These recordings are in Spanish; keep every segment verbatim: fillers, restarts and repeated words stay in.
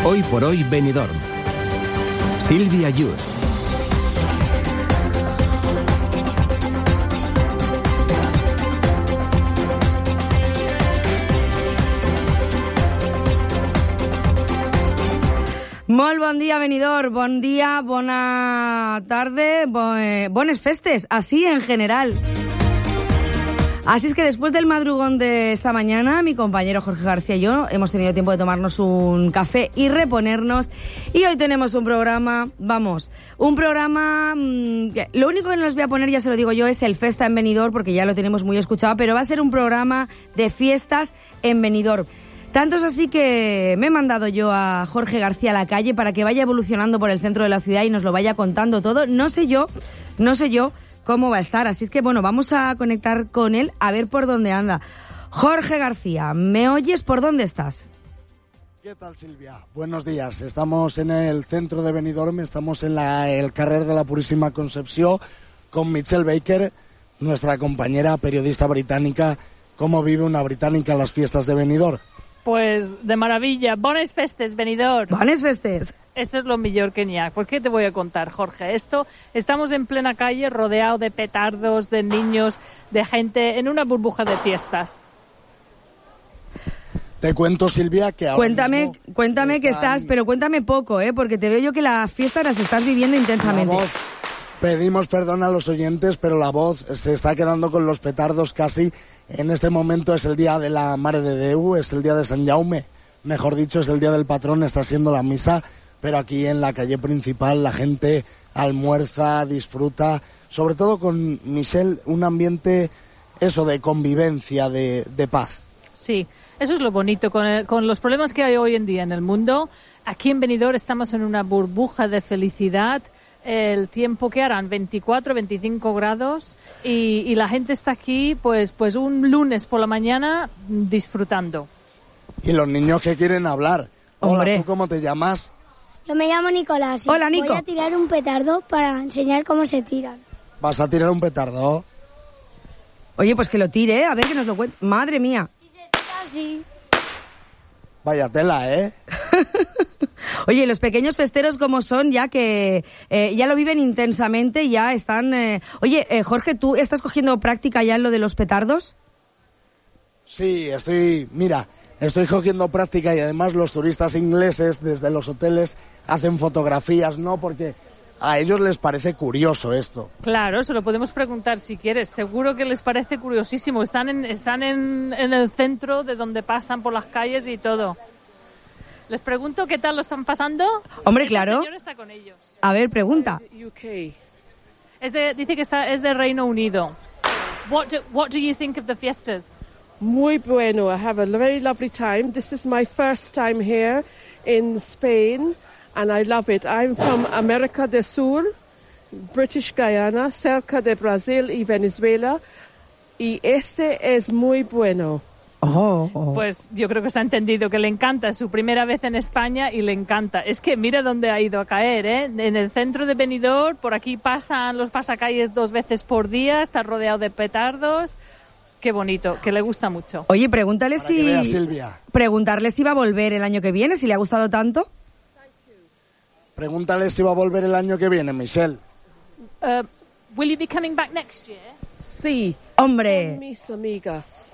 Hoy por hoy Benidorm. Sílvia Yus. Molt bon dia, Benidorm. Bon día, bona tarde, bo, eh, bones festes, así en general. Así es que después del madrugón de esta mañana, mi compañero Jorge García y yo hemos tenido tiempo de tomarnos un café y reponernos. Y hoy tenemos un programa, vamos, un programa... Mmm, lo único que nos voy a poner, ya se lo digo yo, es el Festa en Benidorm, porque ya lo tenemos muy escuchado, pero va a ser un programa de fiestas en Benidorm. Tanto es así que me he mandado yo a Jorge García a la calle para que vaya evolucionando por el centro de la ciudad y nos lo vaya contando todo. No sé yo, no sé yo... cómo va a estar, así es que bueno, vamos a conectar con él a ver por dónde anda. Jorge García, ¿me oyes? ¿Por dónde estás? ¿Qué tal, Silvia? Buenos días, estamos en el centro de Benidorm, estamos en la, el carrer de la Purísima Concepció con Michelle Baker, nuestra compañera periodista británica. ¿Cómo vive una británica las fiestas de Benidorm? Pues de maravilla. Bones festes, Benidorm. Bones festes. Esto es lo mejor que ni hay. ¿Por qué te voy a contar, Jorge? Esto, estamos en plena calle, rodeado de petardos, de niños, de gente, en una burbuja de fiestas. Te cuento, Silvia, que ahora Cuéntame, mismo cuéntame están... que estás, pero cuéntame poco, ¿eh? Porque te veo yo que la fiesta las estás viviendo intensamente. La voz, pedimos perdón a los oyentes, pero la voz se está quedando con los petardos casi. En este momento es el día de la Mare de Déu, es el día de Sant Jaume, mejor dicho, es el día del patrón, está siendo la misa. Pero aquí en la calle principal la gente almuerza, disfruta, sobre todo con Michelle, un ambiente, eso, de convivencia, de, de paz. Sí, eso es lo bonito. Con, el, con los problemas que hay hoy en día en el mundo, aquí en Benidorm estamos en una burbuja de felicidad. El tiempo que harán veinticuatro, veinticinco grados y, y la gente está aquí pues, pues un lunes por la mañana disfrutando. Y los niños que quieren hablar. Hola, Hombre. ¿tú cómo te llamas? Yo me llamo Nicolás. Y Hola, Nico. Voy a tirar un petardo para enseñar cómo se tiran. ¿Vas a tirar un petardo? Oye, pues que lo tire, ¿eh? A ver que nos lo cuente. Madre mía. Y se tira así. Vaya tela, ¿eh? Oye, los pequeños festeros como son, ya que eh, ya lo viven intensamente, ya están... Eh... Oye, eh, Jorge, ¿tú estás cogiendo práctica ya en lo de los petardos? Sí, estoy... Mira, estoy cogiendo práctica y además los turistas ingleses desde los hoteles hacen fotografías, ¿no? Porque a ellos les parece curioso esto. Claro, se lo podemos preguntar si quieres. Seguro que les parece curiosísimo. Están en, están en, en el centro de donde pasan por las calles y todo. Les pregunto qué tal lo están pasando. Hombre, claro. El señor está con ellos. A ver, pregunta. U K. Es de, dice que está, es de Reino Unido. What do, what do you think of the fiestas? Muy bueno. I have a very lovely time. This is my first time here in Spain, and I love it. I'm from América del Sur, British Guyana, cerca de Brasil y Venezuela, y este es muy bueno. Oh, oh. Pues yo creo que se ha entendido que le encanta. Es su primera vez en España y le encanta. Es que mira dónde ha ido a caer, ¿eh? En el centro de Benidorm, por aquí pasan los pasacalles dos veces por día, está rodeado de petardos. Qué bonito, que le gusta mucho. Oye, pregúntale Para si... que veas, Silvia. Preguntarle si va a volver el año que viene, si le ha gustado tanto. Pregúntale si va a volver el año que viene, Michelle. Uh, will you be coming back next year? Sí. ¡Hombre! Con mis amigas.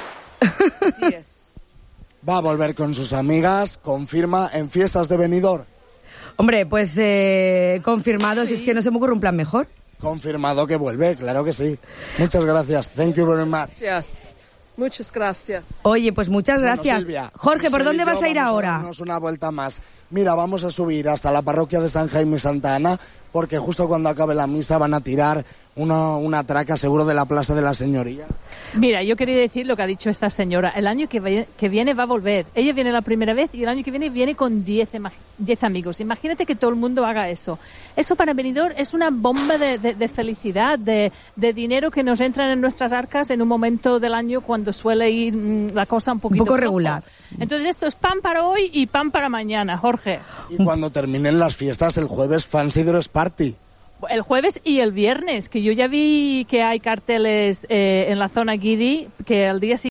Yes. Va a volver con sus amigas, confirma, en fiestas de Benidorm. Hombre, pues eh, confirmado, Sí. si es que no se me ocurre un plan mejor. Confirmado que vuelve, claro que sí. Muchas gracias. Thank you very much. Gracias. Muchas gracias. Oye, pues muchas Bueno, gracias. Silvia, Jorge, ¿por Michelle dónde y yo vas a ir vamos ahora? darnos una vuelta más. Mira, vamos a subir hasta la parroquia de San Jaime y Santa Ana, porque justo cuando acabe la misa van a tirar una, una traca seguro de la Plaza de la Señoría. Mira, yo quería decir lo que ha dicho esta señora. El año que, ve- que viene va a volver. Ella viene la primera vez y el año que viene viene con diez amigos. Imagínate que todo el mundo haga eso. Eso para Benidorm es una bomba de, de, de felicidad, de, de dinero que nos entra en nuestras arcas en un momento del año cuando suele ir mmm, la cosa un poquito Un poco flojo. regular. Entonces esto es pan para hoy y pan para mañana, Jorge. Y cuando terminen las fiestas, el jueves, Fancy Dress Party. El jueves y el viernes, que yo ya vi que hay carteles eh, en la zona Guidi, que al día siguiente